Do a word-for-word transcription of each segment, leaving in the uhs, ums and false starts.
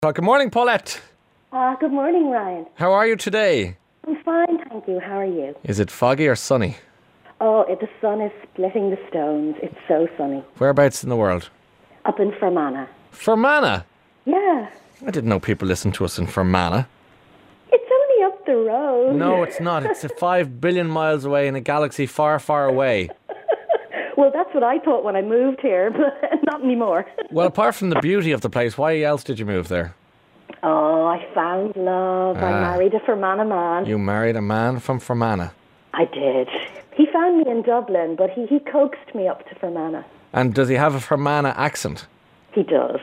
Well, good morning, Paulette. Uh, good morning, Ryan. How are you today? I'm fine, thank you. How are you? Is it foggy or sunny? Oh, it, the sun is splitting the stones. It's so sunny. Whereabouts in the world? Up in Fermanagh. Fermanagh? Yeah. I didn't know people listened to us in Fermanagh. It's only up the road. No, it's not. It's five billion miles away in a galaxy far, far away. Well, that's what I thought when I moved here, but not anymore. Well, apart from the beauty of the place, why else did you move there? Oh, I found love. Ah. I married a Fermanagh man. You married a man from Fermanagh. I did. He found me in Dublin, but he, he coaxed me up to Fermanagh. And does he have a Fermanagh accent? He does.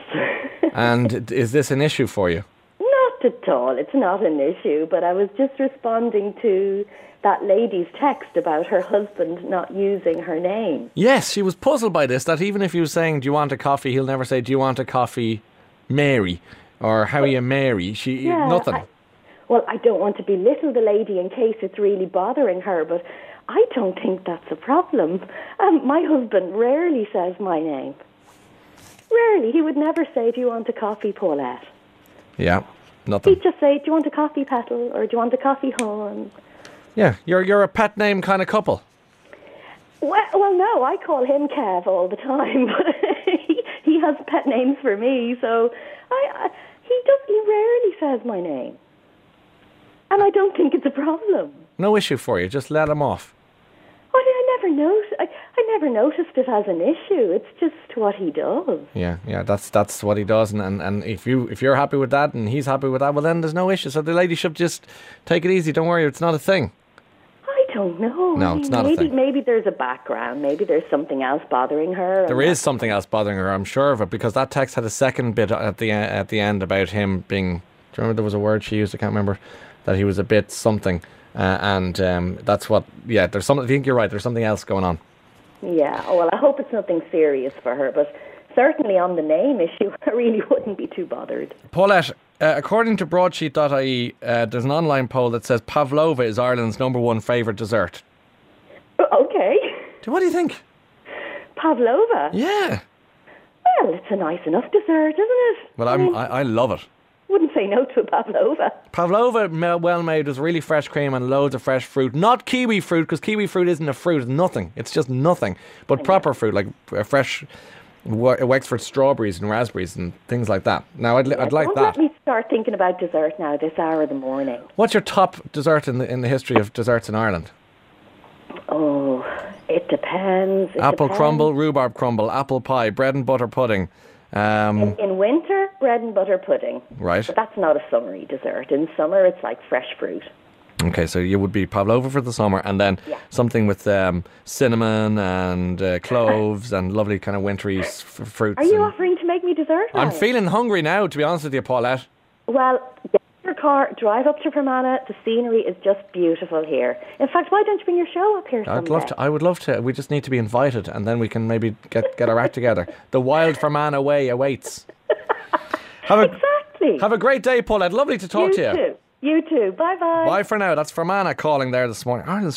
And is this an issue for you? Not at all. It's not an issue, but I was just responding to that lady's text about her husband not using her name. Yes, she was puzzled by this, that even if he was saying, do you want a coffee, he'll never say, do you want a coffee, Mary? Or how are you, Mary? She, Yeah, nothing. I, well, I don't want to belittle the lady in case it's really bothering her, but I don't think that's a problem. Um, my husband rarely says my name. Rarely. He would never say, do you want a coffee, Paulette? Yeah, nothing. He'd just say, do you want a coffee, Petal? Or do you want a coffee, Hon? Yeah, you're you're a pet name kind of couple. Well, well, no, I call him Kev all the time, but he, he has pet names for me, so I, I he does he rarely says my name, and I don't think it's a problem. No issue for you. Just let him off. Well, I never noticed. I, I never noticed it as an issue. It's just what he does. Yeah, yeah, that's that's what he does, and, and, and if you if you're happy with that and he's happy with that, well then there's no issue. So the lady should just take it easy. Don't worry, it's not a thing. I don't know. No, I mean, it's not a maybe, thing. Maybe there's a background. Maybe there's something else bothering her. There is something else bothering her, I'm sure of it, because that text had a second bit at the at the end about him being. Do you remember there was a word she used? I can't remember. That he was a bit something, uh, and um, that's what. Yeah, there's something. I think you're right. There's something else going on. Yeah. Oh, well, I hope it's nothing serious for her, but certainly on the name issue, I really wouldn't be too bothered. Paulette, uh, according to broadsheet dot I E, uh, there's an online poll that says pavlova is Ireland's number one favourite dessert. Okay. What do you think? Pavlova? Yeah. Well, it's a nice enough dessert, isn't it? Well, I I'm, mean, I, I love it. wouldn't say no to a pavlova. Pavlova, me- well made, with really fresh cream and loads of fresh fruit. Not kiwi fruit, because kiwi fruit isn't a fruit. It's nothing. It's just nothing. But proper fruit, like uh, fresh Wa- Wexford strawberries and raspberries and things like that. Now, I'd, li- I'd like Don't that. let me start thinking about dessert now this hour of the morning. What's your top dessert in the in the history of desserts in Ireland? Oh, it depends. It Apple depends. crumble, rhubarb crumble, apple pie, bread and butter pudding. Um, In, in winter, bread and butter pudding. right. But that's not a summery dessert. In summer, it's like fresh fruit. Okay, so you would be pavlova for the summer, and then Yeah. something with um, cinnamon and uh, cloves and lovely kind of wintry s- f- fruits. Are you and- offering to make me dessert? I'm Ryan? feeling hungry now, to be honest with you, Paulette. Well, get your car, drive up to Fermanagh. The scenery is just beautiful here. In fact, why don't you bring your show up here someday? I'd love to. I would love to. We just need to be invited, and then we can maybe get get our act together. The wild Fermanagh way awaits. Have a Exactly. have a great day, Paulette. Lovely to talk you to you. too. You too. Bye-bye. Bye for now. That's Fermanagh calling there this morning. Ireland's